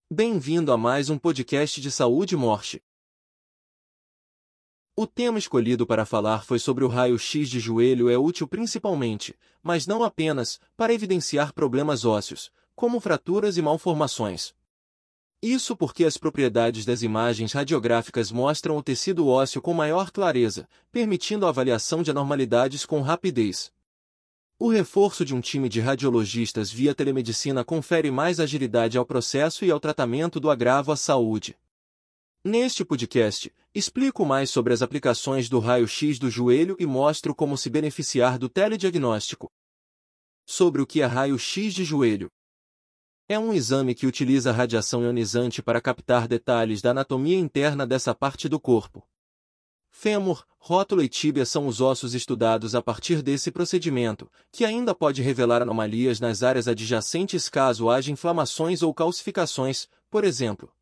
Bem-vindo a mais um podcast de saúde e morte. O tema escolhido para falar foi sobre o raio-x de joelho é útil principalmente, mas não apenas, para evidenciar problemas ósseos, como fraturas e malformações. Isso porque as propriedades das imagens radiográficas mostram o tecido ósseo com maior clareza, permitindo a avaliação de anormalidades com rapidez. O reforço de um time de radiologistas via telemedicina confere mais agilidade ao processo e ao tratamento do agravo à saúde. Neste podcast, explico mais sobre as aplicações do raio-x do joelho e mostro como se beneficiar do telediagnóstico. Sobre o que é raio-x de joelho. É um exame que utiliza radiação ionizante para captar detalhes da anatomia interna dessa parte do corpo. Fêmur, rótula e tíbia são os ossos estudados a partir desse procedimento, que ainda pode revelar anomalias nas áreas adjacentes caso haja inflamações ou calcificações, por exemplo.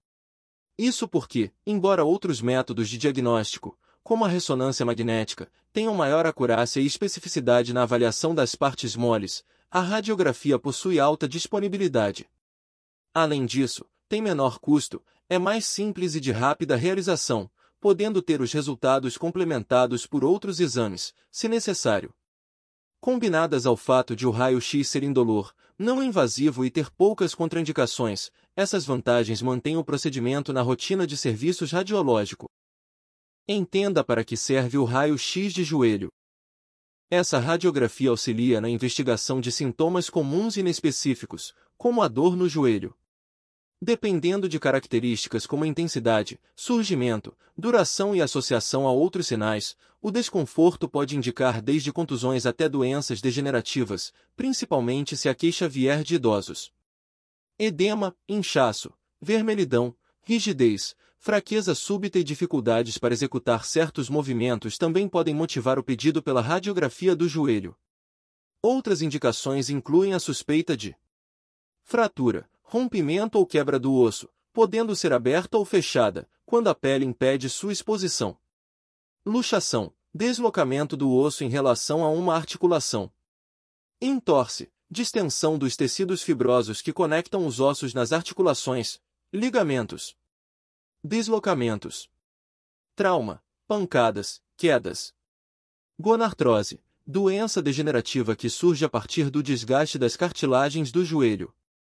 Isso porque, embora outros métodos de diagnóstico, como a ressonância magnética, tenham maior acurácia e especificidade na avaliação das partes moles, a radiografia possui alta disponibilidade. Além disso, tem menor custo, é mais simples e de rápida realização, podendo ter os resultados complementados por outros exames, se necessário. Combinadas ao fato de o raio-x ser indolor, não invasivo e ter poucas contraindicações, essas vantagens mantêm o procedimento na rotina de serviços radiológico. Entenda para que serve o raio-x de joelho. Essa radiografia auxilia na investigação de sintomas comuns e inespecíficos, como a dor no joelho. Dependendo de características como intensidade, surgimento, duração e associação a outros sinais, o desconforto pode indicar desde contusões até doenças degenerativas, principalmente se a queixa vier de idosos. Edema, inchaço, vermelhidão, rigidez, fraqueza súbita e dificuldades para executar certos movimentos também podem motivar o pedido pela radiografia do joelho. Outras indicações incluem a suspeita de fratura, rompimento ou quebra do osso, podendo ser aberta ou fechada, quando a pele impede sua exposição. Luxação, deslocamento do osso em relação a uma articulação. Entorse, distensão dos tecidos fibrosos que conectam os ossos nas articulações, ligamentos. Deslocamentos. Trauma, pancadas, quedas. Gonartrose, doença degenerativa que surge a partir do desgaste das cartilagens do joelho.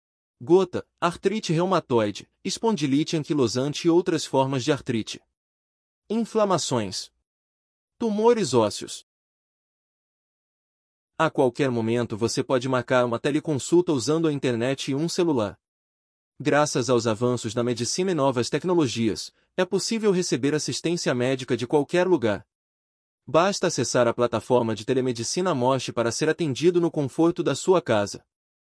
Gota, artrite reumatoide, espondilite anquilosante e outras formas de artrite. Inflamações. Tumores ósseos. A qualquer momento você pode marcar uma teleconsulta usando a internet e um celular. Graças aos avanços na medicina e novas tecnologias, é possível receber assistência médica de qualquer lugar. Basta acessar a plataforma de telemedicina Moche para ser atendido no conforto da sua casa.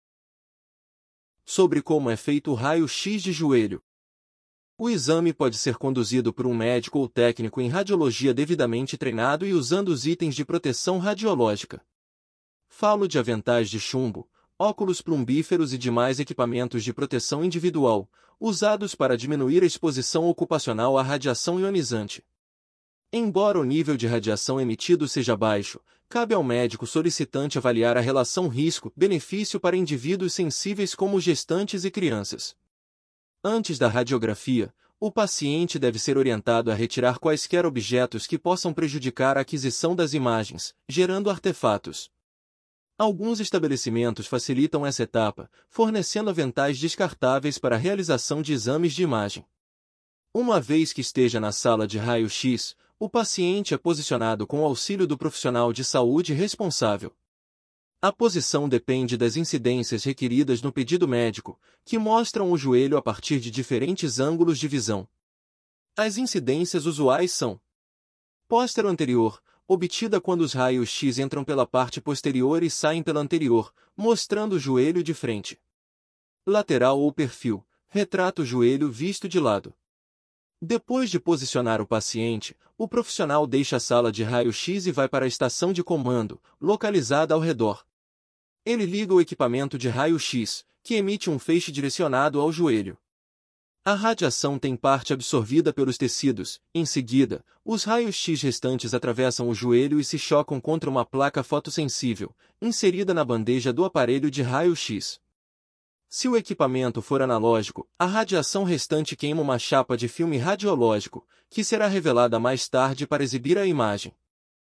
Sobre como é feito o raio-x de joelho. O exame pode ser conduzido por um médico ou técnico em radiologia devidamente treinado e usando os itens de proteção radiológica. Falo de aventais de chumbo, óculos plumbíferos e demais equipamentos de proteção individual, usados para diminuir a exposição ocupacional à radiação ionizante. Embora o nível de radiação emitido seja baixo, cabe ao médico solicitante avaliar a relação risco-benefício para indivíduos sensíveis como gestantes e crianças. Antes da radiografia, o paciente deve ser orientado a retirar quaisquer objetos que possam prejudicar a aquisição das imagens, gerando artefatos. Alguns estabelecimentos facilitam essa etapa, fornecendo aventais descartáveis para a realização de exames de imagem. Uma vez que esteja na sala de raio-x, o paciente é posicionado com o auxílio do profissional de saúde responsável. A posição depende das incidências requeridas no pedido médico, que mostram o joelho a partir de diferentes ângulos de visão. As incidências usuais são: póstero anterior, obtida quando os raios-x entram pela parte posterior e saem pela anterior, mostrando o joelho de frente. Lateral ou perfil, retrata o joelho visto de lado. Depois de posicionar o paciente, o profissional deixa a sala de raio-x e vai para a estação de comando, localizada ao redor. Ele liga o equipamento de raio-x, que emite um feixe direcionado ao joelho. A radiação tem parte absorvida pelos tecidos. Em seguida, os raios-x restantes atravessam o joelho e se chocam contra uma placa fotossensível, inserida na bandeja do aparelho de raio-x. Se o equipamento for analógico, a radiação restante queima uma chapa de filme radiológico, que será revelada mais tarde para exibir a imagem.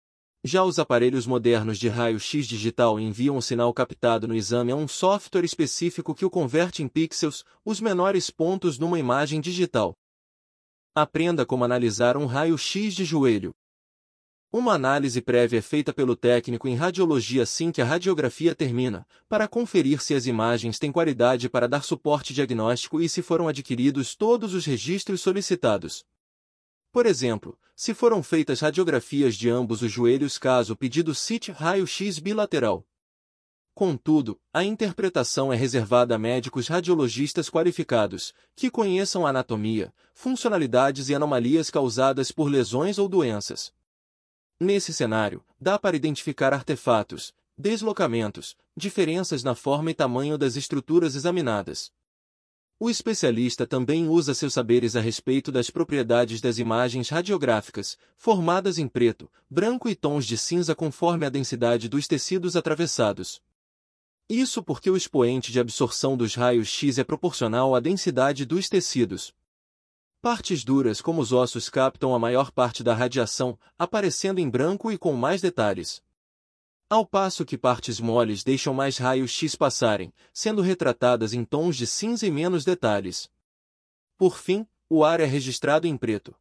Já os aparelhos modernos de raio-x digital enviam o sinal captado no exame a um software específico que o converte em pixels, os menores pontos numa imagem digital. Aprenda como analisar um raio-x de joelho. Uma análise prévia é feita pelo técnico em radiologia assim que a radiografia termina, para conferir se as imagens têm qualidade para dar suporte diagnóstico e se foram adquiridos todos os registros solicitados. Por exemplo, se foram feitas radiografias de ambos os joelhos caso o pedido cite raio-x bilateral. Contudo, a interpretação é reservada a médicos radiologistas qualificados, que conheçam a anatomia, funcionalidades e anomalias causadas por lesões ou doenças. Nesse cenário, dá para identificar artefatos, deslocamentos, diferenças na forma e tamanho das estruturas examinadas. O especialista também usa seus saberes a respeito das propriedades das imagens radiográficas, formadas em preto, branco e tons de cinza conforme a densidade dos tecidos atravessados. Isso porque o expoente de absorção dos raios-x é proporcional à densidade dos tecidos. Partes duras como os ossos captam a maior parte da radiação, aparecendo em branco e com mais detalhes. Ao passo que partes moles deixam mais raios-x passarem, sendo retratadas em tons de cinza e menos detalhes. Por fim, o ar é registrado em preto.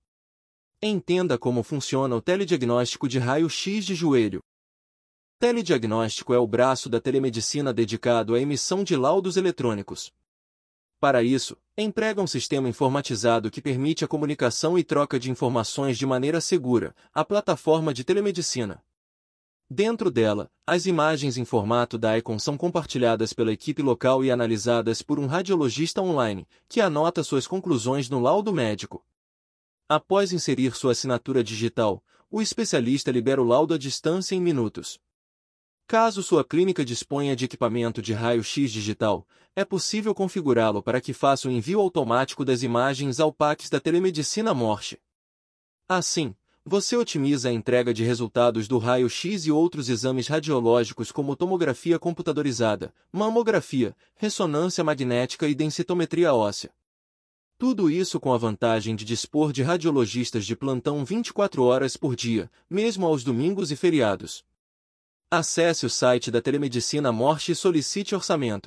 Entenda como funciona o telediagnóstico de raio-x de joelho. Telediagnóstico é o braço da telemedicina dedicado à emissão de laudos eletrônicos. Para isso, emprega um sistema informatizado que permite a comunicação e troca de informações de maneira segura, a plataforma de telemedicina. Dentro dela, as imagens em formato DICOM são compartilhadas pela equipe local e analisadas por um radiologista online, que anota suas conclusões no laudo médico. Após inserir sua assinatura digital, o especialista libera o laudo à distância em minutos. Caso sua clínica disponha de equipamento de raio-x digital, é possível configurá-lo para que faça o envio automático das imagens ao PACS da telemedicina Morse. Assim, você otimiza a entrega de resultados do raio-x e outros exames radiológicos como tomografia computadorizada, mamografia, ressonância magnética e densitometria óssea. Tudo isso com a vantagem de dispor de radiologistas de plantão 24 horas por dia, mesmo aos domingos e feriados. Acesse o site da Telemedicina Morse e solicite orçamento.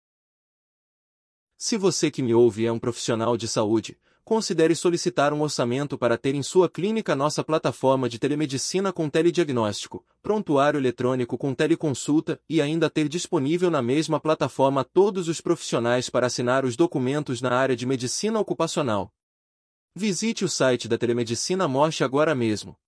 Se você que me ouve é um profissional de saúde, considere solicitar um orçamento para ter em sua clínica nossa plataforma de telemedicina com telediagnóstico, prontuário eletrônico com teleconsulta e ainda ter disponível na mesma plataforma todos os profissionais para assinar os documentos na área de medicina ocupacional. Visite o site da Telemedicina Morse agora mesmo.